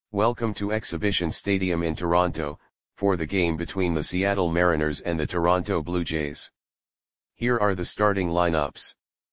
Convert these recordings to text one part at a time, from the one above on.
Welcome to Exhibition Stadium in Toronto, for the game between the Seattle Mariners and the Toronto Blue Jays. Here are the starting lineups.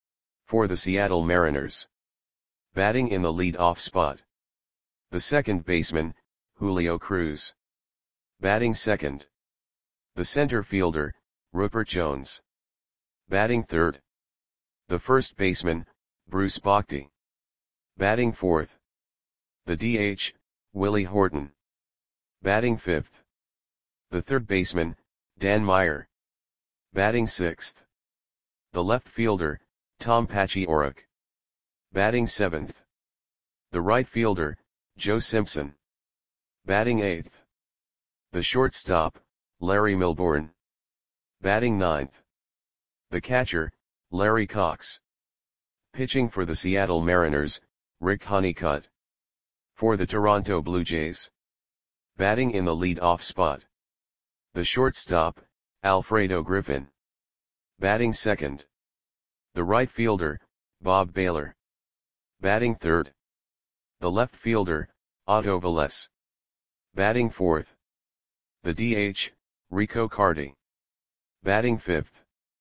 For the Seattle Mariners. Batting in the lead-off spot. The second baseman, Julio Cruz. Batting second. The center fielder, Rupert Jones. Batting third. The first baseman, Bruce Bochy. Batting fourth. The DH, Willie Horton. Batting fifth. The third baseman, Dan Meyer. Batting sixth. The left fielder, Tom Paciorek. Batting seventh. The right fielder, Joe Simpson. Batting eighth. The shortstop, Larry Milbourne. Batting ninth. The catcher, Larry Cox. Pitching for the Seattle Mariners, Rick Honeycutt. For the Toronto Blue Jays. Batting in the lead-off spot. The shortstop, Alfredo Griffin. Batting second. The right fielder, Bob Baylor. Batting third. The left fielder, Otto Velez. Batting fourth. The DH, Rico Carty. Batting fifth.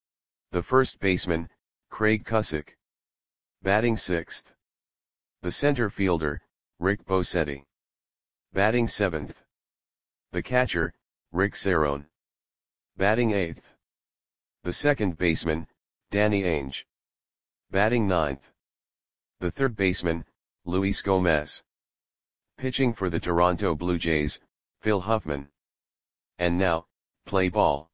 The first baseman, Craig Cusick. Batting sixth. The center fielder, Rick Bosetti. Batting seventh. The catcher, Rick Cerone. Batting eighth. The second baseman, Danny Ainge. Batting ninth. The third baseman, Luis Gomez. Pitching for the Toronto Blue Jays, Phil Huffman. And now, play ball.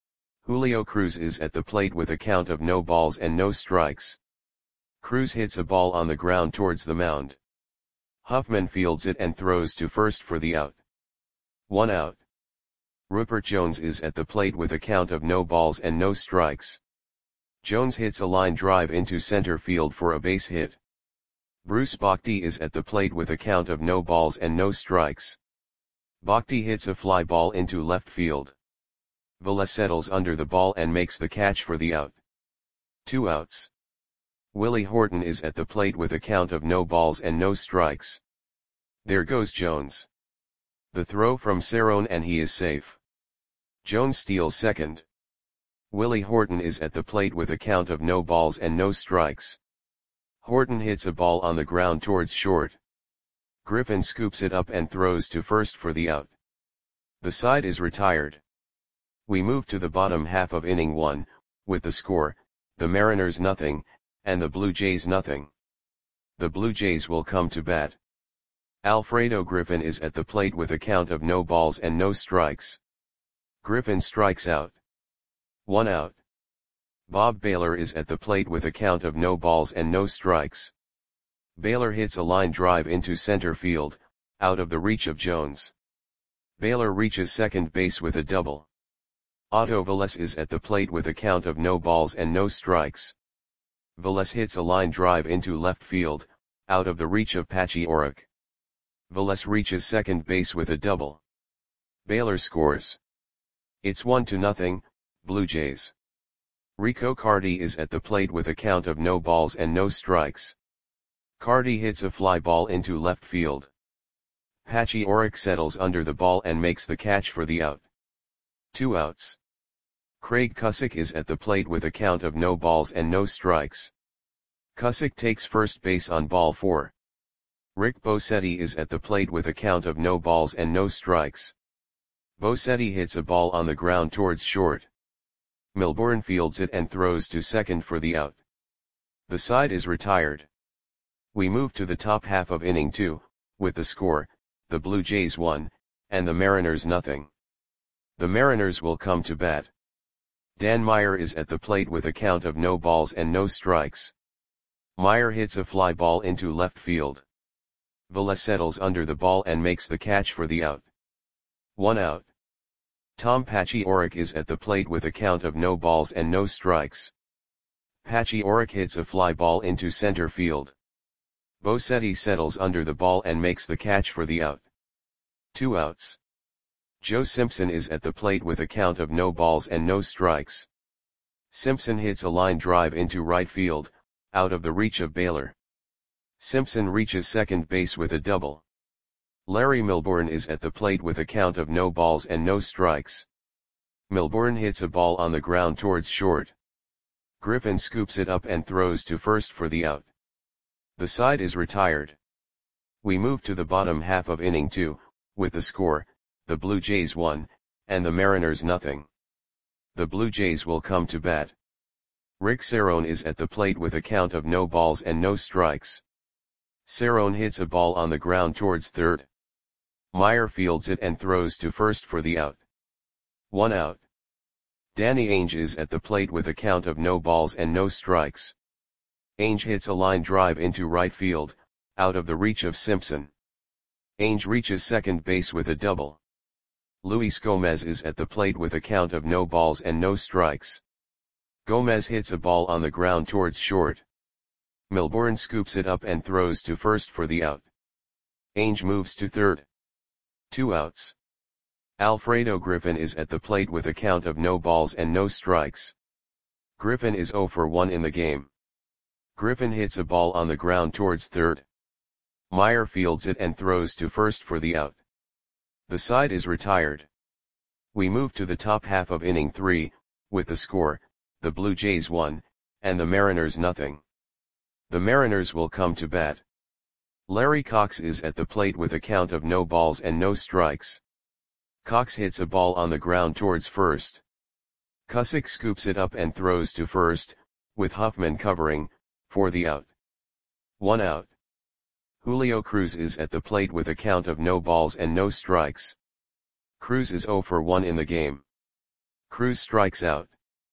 Julio Cruz is at the plate with a count of no balls and no strikes. Cruz hits a ball on the ground towards the mound. Huffman fields it and throws to first for the out. 1 out. Rupert Jones is at the plate with a count of no balls and no strikes. Jones hits a line drive into center field for a base hit. Bruce Bochy is at the plate with a count of no balls and no strikes. Bochy hits a fly ball into left field. Velez settles under the ball and makes the catch for the out. 2 outs. Willie Horton is at the plate with a count of no balls and no strikes. There goes Jones. The throw from Cerone and he is safe. Jones steals second. Willie Horton is at the plate with a count of no balls and no strikes. Horton hits a ball on the ground towards short. Griffin scoops it up and throws to first for the out. The side is retired. We move to the bottom half of inning 1, with the score, the Mariners nothing, and the Blue Jays nothing. The Blue Jays will come to bat. Alfredo Griffin is at the plate with a count of no balls and no strikes. Griffin strikes out. 1 out. Bob Baylor is at the plate with a count of no balls and no strikes. Baylor hits a line drive into center field, out of the reach of Jones. Baylor reaches second base with a double. Otto Velez is at the plate with a count of no balls and no strikes. Velez hits a line drive into left field, out of the reach of Paciorek. Velez reaches second base with a double. Baylor scores. It's 1-0, Blue Jays. Rico Carty is at the plate with a count of no balls and no strikes. Carty hits a fly ball into left field. Paciorek settles under the ball and makes the catch for the out. 2 outs. Craig Cusick is at the plate with a count of no balls and no strikes. Cusick takes first base on ball 4. Rick Bosetti is at the plate with a count of no balls and no strikes. Bosetti hits a ball on the ground towards short. Milbourne fields it and throws to second for the out. The side is retired. We move to the top half of inning 2, with the score, the Blue Jays 1, and the Mariners nothing. The Mariners will come to bat. Dan Meyer is at the plate with a count of no balls and no strikes. Meyer hits a fly ball into left field. Velez settles under the ball and makes the catch for the out. 1 out. Tom Paciorek is at the plate with a count of no balls and no strikes. Paciorek hits a fly ball into center field. Bosetti settles under the ball and makes the catch for the out. 2 outs. Joe Simpson is at the plate with a count of no balls and no strikes. Simpson hits a line drive into right field, out of the reach of Baylor. Simpson reaches second base with a double. Larry Milbourne is at the plate with a count of no balls and no strikes. Milbourne hits a ball on the ground towards short. Griffin scoops it up and throws to first for the out. The side is retired. We move to the bottom half of inning 2, with the score, the Blue Jays 1, and the Mariners nothing. The Blue Jays will come to bat. Rick Cerone is at the plate with a count of no balls and no strikes. Cerone hits a ball on the ground towards third. Meyer fields it and throws to first for the out. 1 out. Danny Ainge is at the plate with a count of no balls and no strikes. Ainge hits a line drive into right field, out of the reach of Simpson. Ainge reaches second base with a double. Luis Gomez is at the plate with a count of no balls and no strikes. Gomez hits a ball on the ground towards short. Milbourne scoops it up and throws to first for the out. Ainge moves to third. 2 outs. Alfredo Griffin is at the plate with a count of no balls and no strikes. Griffin is 0 for 1 in the game. Griffin hits a ball on the ground towards third. Meyer fields it and throws to first for the out. The side is retired. We move to the top half of inning 3, with the score, the Blue Jays 1, and the Mariners nothing. The Mariners will come to bat. Larry Cox is at the plate with a count of no balls and no strikes. Cox hits a ball on the ground towards first. Cusick scoops it up and throws to first, with Huffman covering, for the out. 1 out. Julio Cruz is at the plate with a count of no balls and no strikes. Cruz is 0 for 1 in the game. Cruz strikes out.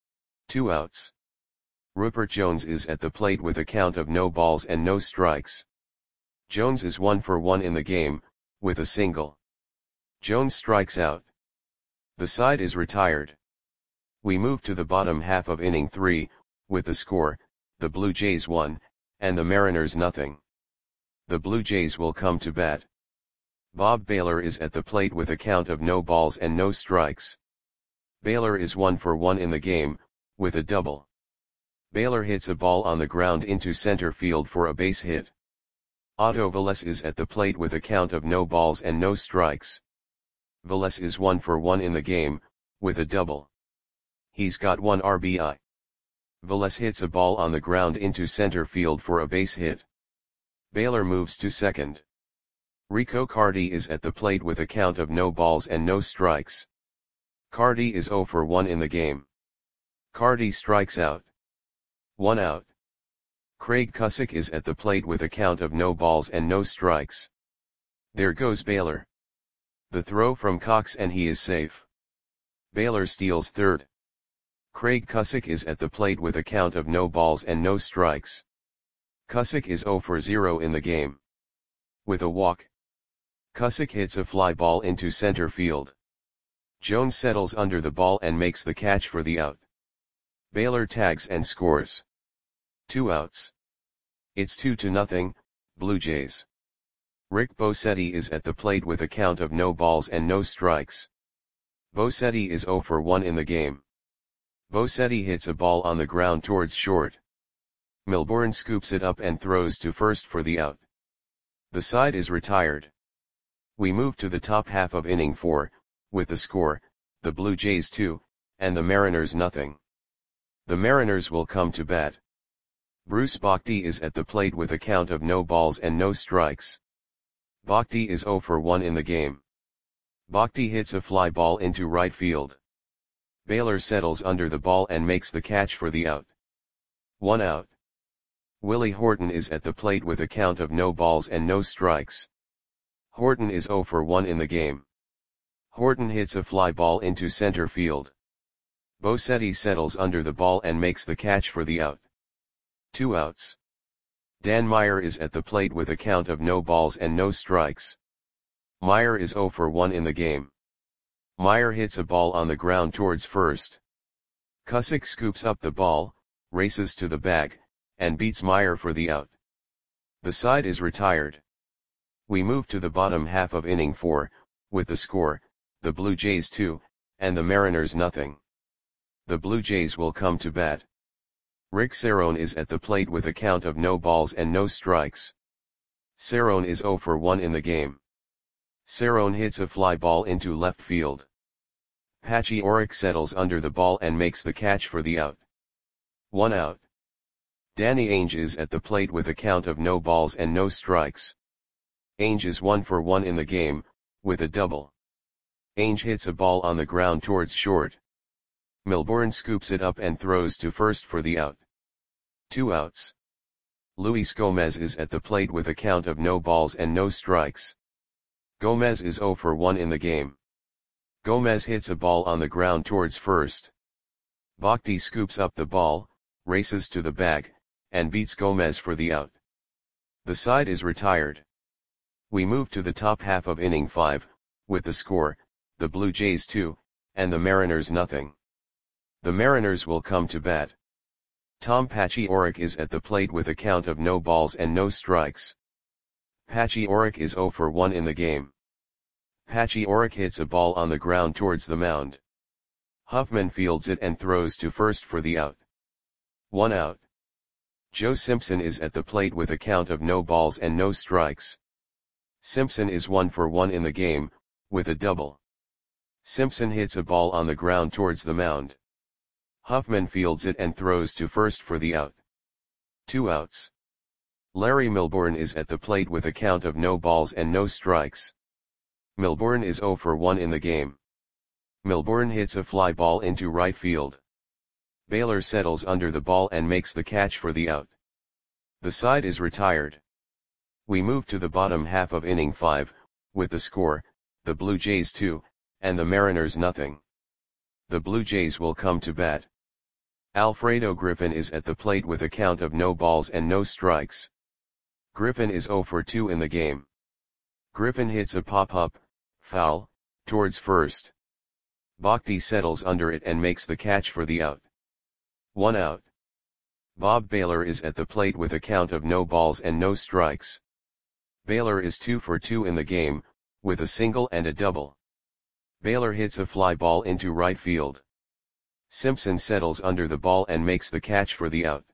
2 outs. Rupert Jones is at the plate with a count of no balls and no strikes. Jones is 1 for 1 in the game, with a single. Jones strikes out. The side is retired. We move to the bottom half of inning 3, with the score, the Blue Jays 1, and the Mariners nothing. The Blue Jays will come to bat. Bob Baylor is at the plate with a count of no balls and no strikes. Baylor is 1 for 1 in the game, with a double. Baylor hits a ball on the ground into center field for a base hit. Otto Velez is at the plate with a count of no balls and no strikes. Velez is 1 for 1 in the game, with a double. He's got 1 RBI. Velez hits a ball on the ground into center field for a base hit. Baylor moves to second. Rico Carty is at the plate with a count of no balls and no strikes. Carty is 0 for 1 in the game. Carty strikes out. 1 out. Craig Cusick is at the plate with a count of no balls and no strikes. There goes Baylor. The throw from Cox and he is safe. Baylor steals third. Craig Cusick is at the plate with a count of no balls and no strikes. Cusick is 0 for 0 in the game. With a walk. Cusick hits a fly ball into center field. Jones settles under the ball and makes the catch for the out. Baylor tags and scores. 2 outs. It's 2-0, Blue Jays. Rick Bosetti is at the plate with a count of no balls and no strikes. Bosetti is 0 for 1 in the game. Bosetti hits a ball on the ground towards short. Milbourne scoops it up and throws to first for the out. The side is retired. We move to the top half of inning 4, with the score, the Blue Jays 2, and the Mariners nothing. The Mariners will come to bat. Bruce Bochy is at the plate with a count of no balls and no strikes. Bochy is 0 for 1 in the game. Bochy hits a fly ball into right field. Baylor settles under the ball and makes the catch for the out. 1 out. Willie Horton is at the plate with a count of no balls and no strikes. Horton is 0 for 1 in the game. Horton hits a fly ball into center field. Bosetti settles under the ball and makes the catch for the out. 2 outs. Dan Meyer is at the plate with a count of no balls and no strikes. Meyer is 0 for 1 in the game. Meyer hits a ball on the ground towards first. Cusick scoops up the ball, races to the bag, and beats Meyer for the out. The side is retired. We move to the bottom half of inning 4, with the score, the Blue Jays 2, and the Mariners nothing. The Blue Jays will come to bat. Rick Cerone is at the plate with a count of no balls and no strikes. Cerone is 0 for 1 in the game. Cerrone hits a fly ball into left field. Patchy Oric settles under the ball and makes the catch for the out. 1 out. Danny Ainge is at the plate with a count of no balls and no strikes. Ainge is 1 for 1 in the game, with a double. Ainge hits a ball on the ground towards short. Milbourne scoops it up and throws to first for the out. 2 outs. Luis Gomez is at the plate with a count of no balls and no strikes. Gomez is 0 for 1 in the game. Gomez hits a ball on the ground towards first. Bhakti scoops up the ball, races to the bag, and beats Gomez for the out. The side is retired. We move to the top half of inning 5, with the score, the Blue Jays 2, and the Mariners nothing. The Mariners will come to bat. Tom Patchy Oric is at the plate with a count of no balls and no strikes. Patchy Oric is 0 for 1 in the game. Patchy Oric hits a ball on the ground towards the mound. Huffman fields it and throws to first for the out. 1 out. Joe Simpson is at the plate with a count of no balls and no strikes. Simpson is 1 for 1 in the game, with a double. Simpson hits a ball on the ground towards the mound. Huffman fields it and throws to first for the out. 2 outs. Larry Milbourne is at the plate with a count of no balls and no strikes. Milbourne is 0 for 1 in the game. Milbourne hits a fly ball into right field. Baylor settles under the ball and makes the catch for the out. The side is retired. We move to the bottom half of inning 5, with the score, the Blue Jays 2, and the Mariners nothing. The Blue Jays will come to bat. Alfredo Griffin is at the plate with a count of no balls and no strikes. Griffin is 0 for 2 in the game. Griffin hits a pop-up, foul, towards first. Bhakti settles under it and makes the catch for the out. 1 out. Bob Baylor is at the plate with a count of no balls and no strikes. Baylor is 2 for 2 in the game, with a single and a double. Baylor hits a fly ball into right field. Simpson settles under the ball and makes the catch for the out.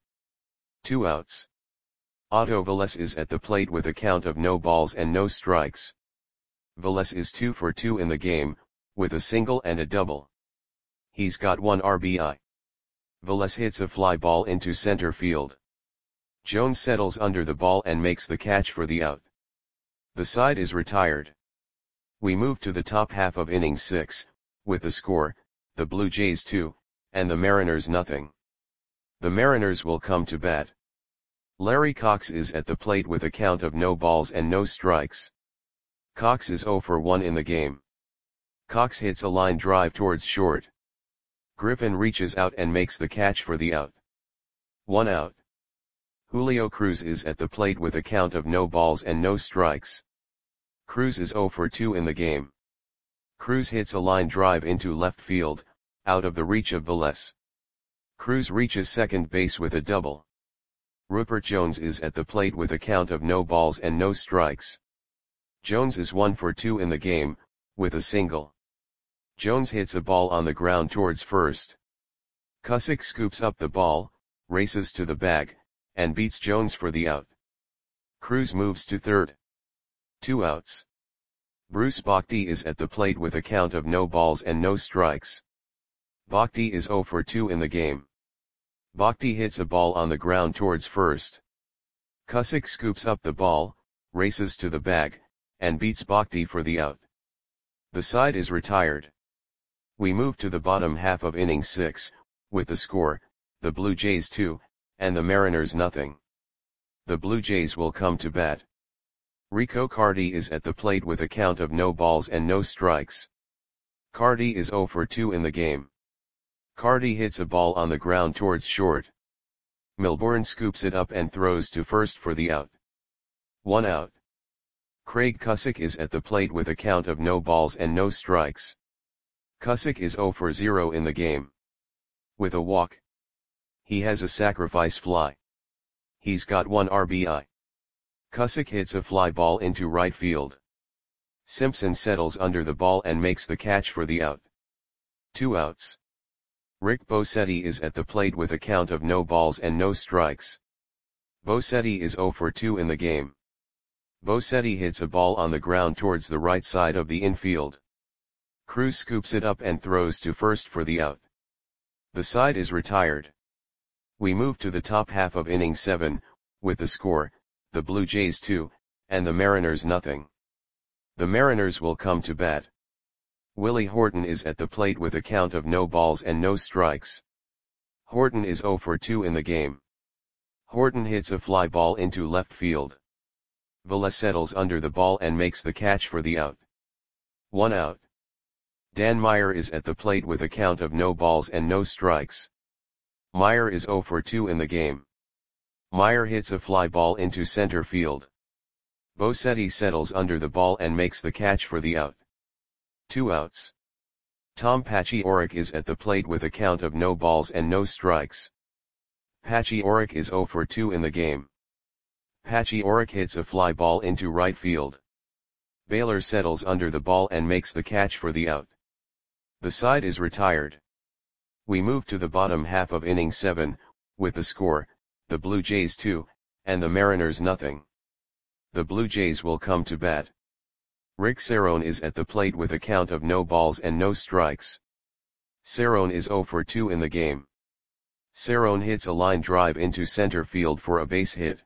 2 outs. Otto Velez is at the plate with a count of no balls and no strikes. Velez is 2 for 2 in the game, with a single and a double. He's got 1 RBI. Velez hits a fly ball into center field. Jones settles under the ball and makes the catch for the out. The side is retired. We move to the top half of inning 6, with the score, the Blue Jays 2, and the Mariners nothing. The Mariners will come to bat. Larry Cox is at the plate with a count of no balls and no strikes. Cox is 0 for 1 in the game. Cox hits a line drive towards short. Griffin reaches out and makes the catch for the out. 1 out. Julio Cruz is at the plate with a count of no balls and no strikes. Cruz is 0 for 2 in the game. Cruz hits a line drive into left field, out of the reach of Velez. Cruz reaches second base with a double. Rupert Jones is at the plate with a count of no balls and no strikes. Jones is 1 for 2 in the game, with a single. Jones hits a ball on the ground towards first. Cusick scoops up the ball, races to the bag, and beats Jones for the out. Cruz moves to third. 2 outs. Bruce Bhakti is at the plate with a count of no balls and no strikes. Bhakti is 0 for 2 in the game. Bhakti hits a ball on the ground towards first. Cusick scoops up the ball, races to the bag, and beats Bhakti for the out. The side is retired. We move to the bottom half of inning 6, with the score, the Blue Jays 2, and the Mariners nothing. The Blue Jays will come to bat. Rico Carty is at the plate with a count of no balls and no strikes. Carty is 0 for 2 in the game. Carty hits a ball on the ground towards short. Milbourne scoops it up and throws to first for the out. 1 out. Craig Cusick is at the plate with a count of no balls and no strikes. Cusick is 0 for 0 in the game. With a walk. He has a sacrifice fly. He's got 1 RBI. Cusick hits a fly ball into right field. Simpson settles under the ball and makes the catch for the out. 2 outs. Rick Bosetti is at the plate with a count of no balls and no strikes. Bosetti is 0 for 2 in the game. Bosetti hits a ball on the ground towards the right side of the infield. Cruz scoops it up and throws to first for the out. The side is retired. We move to the top half of inning 7, with the score, the Blue Jays 2, and the Mariners nothing. The Mariners will come to bat. Willie Horton is at the plate with a count of no balls and no strikes. Horton is 0 for 2 in the game. Horton hits a fly ball into left field. Velez settles under the ball and makes the catch for the out. 1 out. Dan Meyer is at the plate with a count of no balls and no strikes. Meyer is 0 for 2 in the game. Meyer hits a fly ball into center field. Bosetti settles under the ball and makes the catch for the out. 2 outs. Tom Pachioric is at the plate with a count of no balls and no strikes. Pachioric is 0 for 2 in the game. Pachioric hits a fly ball into right field. Baylor settles under the ball and makes the catch for the out. The side is retired. We move to the bottom half of inning 7, with the score, the Blue Jays 2, and the Mariners nothing. The Blue Jays will come to bat. Rick Cerrone is at the plate with a count of no balls and no strikes. Cerrone is 0 for 2 in the game. Cerrone hits a line drive into center field for a base hit.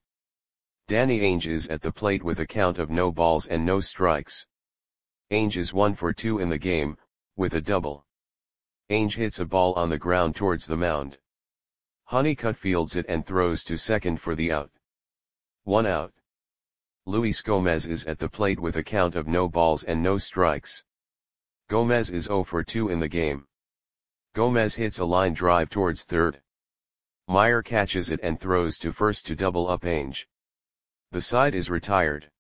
Danny Ainge is at the plate with a count of no balls and no strikes. Ainge is 1 for 2 in the game, with a double. Ainge hits a ball on the ground towards the mound. Honeycutt fields it and throws to second for the out. 1 out. Luis Gomez is at the plate with a count of no balls and no strikes. Gomez is 0 for 2 in the game. Gomez hits a line drive towards third. Meyer catches it and throws to first to double up Ainge. The side is retired.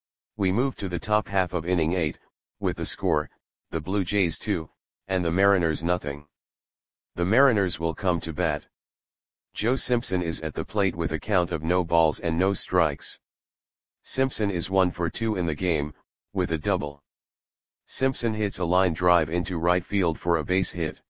We move to the top half of inning 8, with the score, the Blue Jays 2, and the Mariners nothing. The Mariners will come to bat. Joe Simpson is at the plate with a count of no balls and no strikes. Simpson is 1 for 2 in the game, with a double. Simpson hits a line drive into right field for a base hit.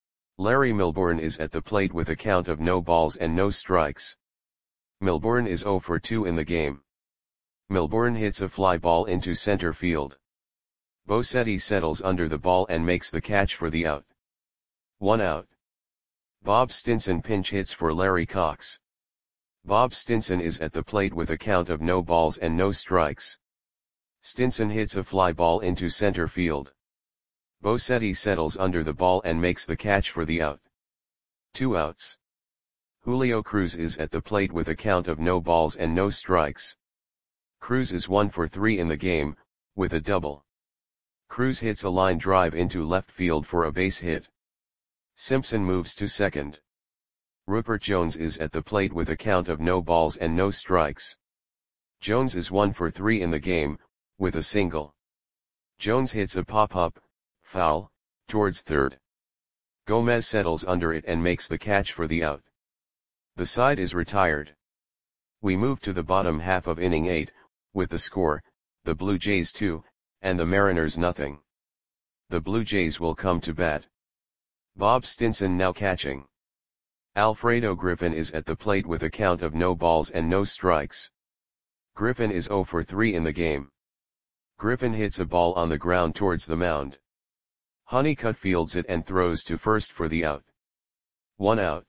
Larry Milbourne is at the plate with a count of no balls and no strikes. Milbourne is 0 for 2 in the game. Milbourne hits a fly ball into center field. Bosetti settles under the ball and makes the catch for the out. 1 out. Bob Stinson pinch hits for Larry Cox. Bob Stinson is at the plate with a count of no balls and no strikes. Stinson hits a fly ball into center field. Bosetti settles under the ball and makes the catch for the out. 2 outs. Julio Cruz is at the plate with a count of no balls and no strikes. Cruz is 1 for 3 in the game, with a double. Cruz hits a line drive into left field for a base hit. Simpson moves to second. Rupert Jones is at the plate with a count of no balls and no strikes. Jones is 1 for 3 in the game, with a single. Jones hits a pop-up, foul, towards third. Gomez settles under it and makes the catch for the out. The side is retired. We move to the bottom half of inning 8, with the score, the Blue Jays 2, and the Mariners nothing. The Blue Jays will come to bat. Bob Stinson now catching. Alfredo Griffin is at the plate with a count of no balls and no strikes. Griffin is 0 for 3 in the game. Griffin hits a ball on the ground towards the mound. Honeycutt fields it and throws to first for the out. 1 out.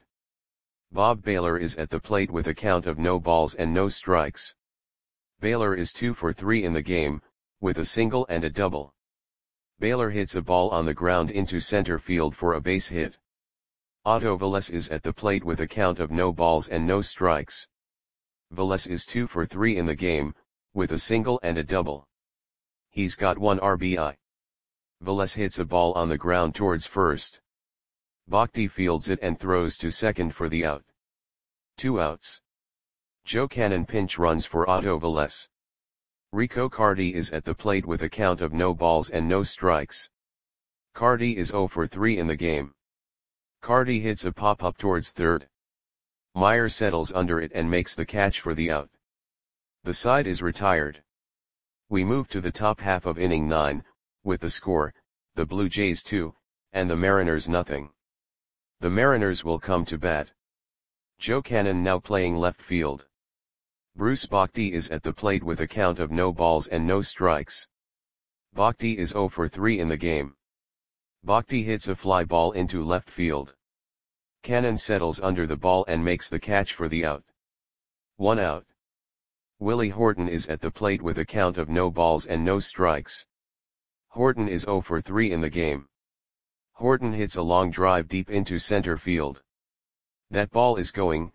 Bob Baylor is at the plate with a count of no balls and no strikes. Baylor is 2 for 3 in the game, with a single and a double. Baylor hits a ball on the ground into center field for a base hit. Otto Velez is at the plate with a count of no balls and no strikes. Velez is 2 for 3 in the game, with a single and a double. He's got 1 RBI. Velez hits a ball on the ground towards first. Bhakti fields it and throws to second for the out. 2 outs. Joe Cannon pinch runs for Otto Velez. Rico Cardi is at the plate with a count of no balls and no strikes. Cardi is 0 for 3 in the game. Cardi hits a pop-up towards third. Meyer settles under it and makes the catch for the out. The side is retired. We move to the top half of inning 9, with the score, the Blue Jays 2, and the Mariners nothing. The Mariners will come to bat. Joe Cannon now playing left field. Bruce Bhakti is at the plate with a count of no balls and no strikes. Bhakti is 0 for 3 in the game. Bhakti hits a fly ball into left field. Cannon settles under the ball and makes the catch for the out. 1 out. Willie Horton is at the plate with a count of no balls and no strikes. Horton is 0 for 3 in the game. Horton hits a long drive deep into center field. That ball is gone.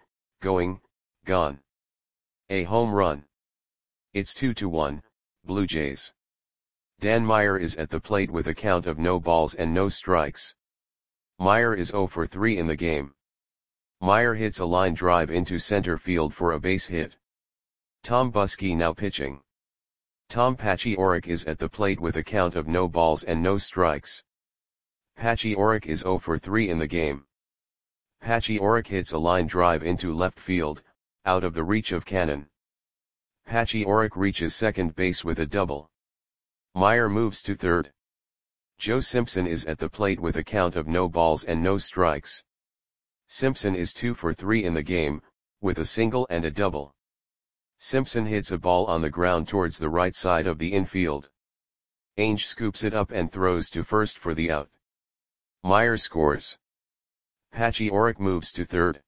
A home run. It's 2-1, Blue Jays. Dan Meyer is at the plate with a count of no balls and no strikes. Meyer is 0 for 3 in the game. Meyer hits a line drive into center field for a base hit. Tom Buskey now pitching. Tom Pachiorek is at the plate with a count of no balls and no strikes. Pachiorek is 0 for 3 in the game. Pachiorek hits a line drive into left field, out of the reach of Cannon. Pachiorek reaches second base with a double. Meyer moves to third. Joe Simpson is at the plate with a count of no balls and no strikes. Simpson is 2 for 3 in the game, with a single and a double. Simpson hits a ball on the ground towards the right side of the infield. Ainge scoops it up and throws to first for the out. Meyer scores. Pachiorek moves to third.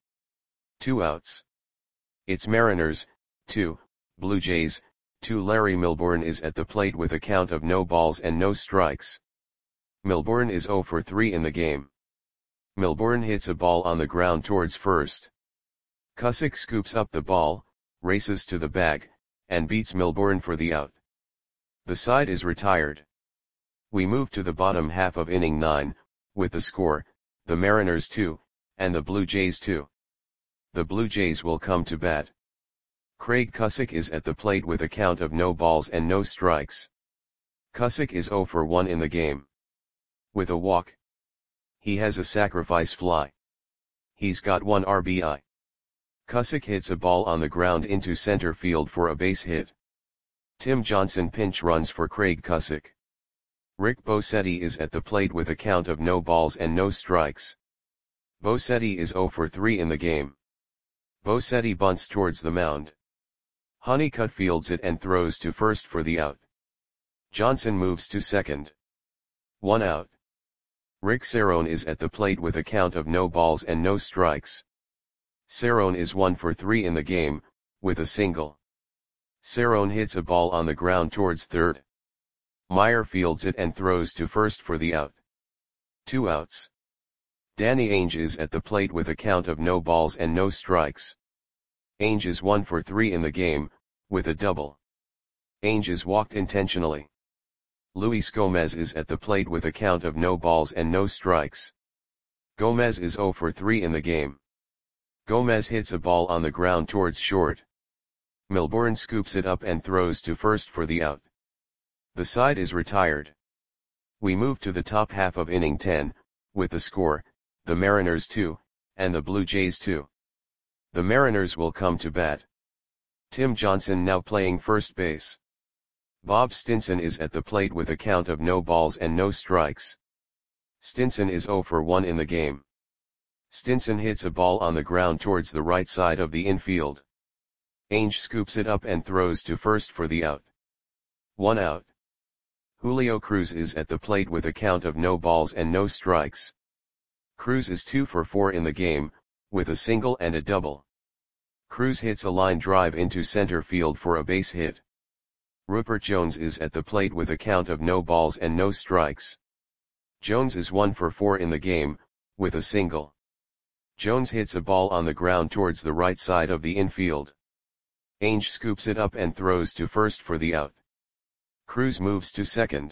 2 outs. It's Mariners, 2, Blue Jays, 2. Larry Milbourne is at the plate with a count of no balls and no strikes. Milbourne is 0 for 3 in the game. Milbourne hits a ball on the ground towards first. Cusick scoops up the ball, races to the bag, and beats Milbourne for the out. The side is retired. We move to the bottom half of inning 9, with the score, the Mariners 2, and the Blue Jays 2. The Blue Jays will come to bat. Craig Cusick is at the plate with a count of no balls and no strikes. Cusick is 0 for 1 in the game. With a walk. He has a sacrifice fly. He's got 1 RBI. Cusick hits a ball on the ground into center field for a base hit. Tim Johnson pinch runs for Craig Cusick. Rick Bosetti is at the plate with a count of no balls and no strikes. Bosetti is 0 for 3 in the game. Bosetti bunts towards the mound. Honeycutt fields it and throws to first for the out. Johnson moves to second. 1 out. Rick Cerrone is at the plate with a count of no balls and no strikes. Cerrone is 1 for 3 in the game, with a single. Cerrone hits a ball on the ground towards third. Meyer fields it and throws to first for the out. 2 outs. Danny Ainge is at the plate with a count of no balls and no strikes. Ainge is 1 for 3 in the game, with a double. Ainge is walked intentionally. Luis Gomez is at the plate with a count of no balls and no strikes. Gomez is 0 for 3 in the game. Gomez hits a ball on the ground towards short. Milbourne scoops it up and throws to first for the out. The side is retired. We move to the top half of inning 10, with the score, the Mariners 2, and the Blue Jays 2. The Mariners will come to bat. Tim Johnson now playing first base. Bob Stinson is at the plate with a count of no balls and no strikes. Stinson is 0 for 1 in the game. Stinson hits a ball on the ground towards the right side of the infield. Ainge scoops it up and throws to first for the out. 1 out. Julio Cruz is at the plate with a count of no balls and no strikes. Cruz is 2 for 4 in the game, with a single and a double. Cruz hits a line drive into center field for a base hit. Rupert Jones is at the plate with a count of no balls and no strikes. Jones is 1 for 4 in the game, with a single. Jones hits a ball on the ground towards the right side of the infield. Ainge scoops it up and throws to first for the out. Cruz moves to second.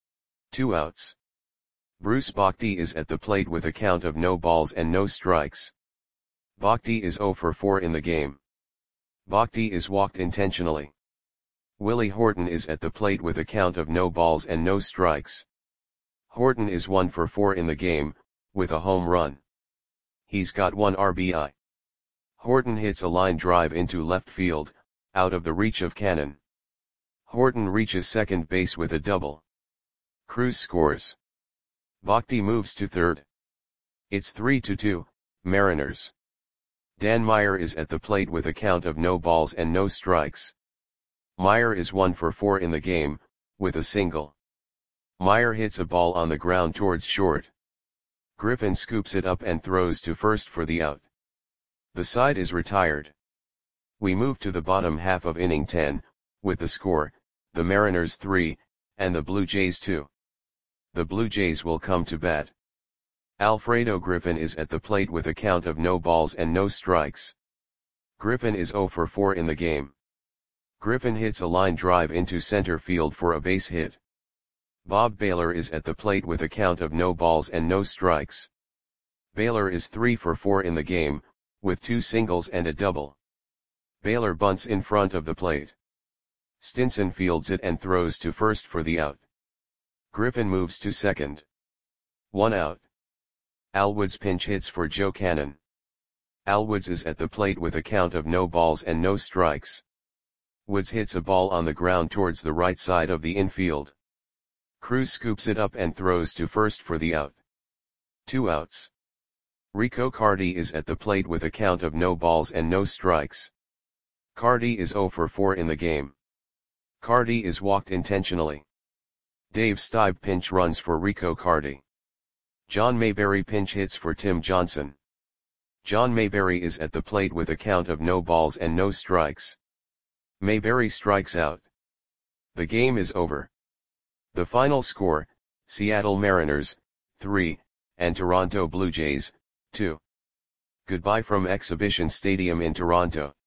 2 outs. Bruce Bhakti is at the plate with a count of no balls and no strikes. Bhakti is 0 for 4 in the game. Bhakti is walked intentionally. Willie Horton is at the plate with a count of no balls and no strikes. Horton is 1 for 4 in the game, with a home run. He's got 1 RBI. Horton hits a line drive into left field, out of the reach of Cannon. Horton reaches second base with a double. Cruz scores. Bhakti moves to third. It's 3-2, Mariners. Dan Meyer is at the plate with a count of no balls and no strikes. Meyer is 1 for 4 in the game, with a single. Meyer hits a ball on the ground towards short. Griffin scoops it up and throws to first for the out. The side is retired. We move to the bottom half of inning 10, with the score, the Mariners 3, and the Blue Jays 2. The Blue Jays will come to bat. Alfredo Griffin is at the plate with a count of no balls and no strikes. Griffin is 0 for 4 in the game. Griffin hits a line drive into center field for a base hit. Bob Baylor is at the plate with a count of no balls and no strikes. Baylor is 3 for 4 in the game, with 2 singles and a double. Baylor bunts in front of the plate. Stinson fields it and throws to first for the out. Griffin moves to second. 1 out. Al Woods pinch hits for Joe Cannon. Al Woods is at the plate with a count of no balls and no strikes. Woods hits a ball on the ground towards the right side of the infield. Cruz scoops it up and throws to first for the out. 2 outs. Rico Carty is at the plate with a count of no balls and no strikes. Carty is 0 for 4 in the game. Carty is walked intentionally. Dave Stieb pinch runs for Rico Carty. John Mayberry pinch hits for Tim Johnson. John Mayberry is at the plate with a count of no balls and no strikes. Mayberry strikes out. The game is over. The final score, Seattle Mariners, 3, and Toronto Blue Jays, 2. Goodbye from Exhibition Stadium in Toronto.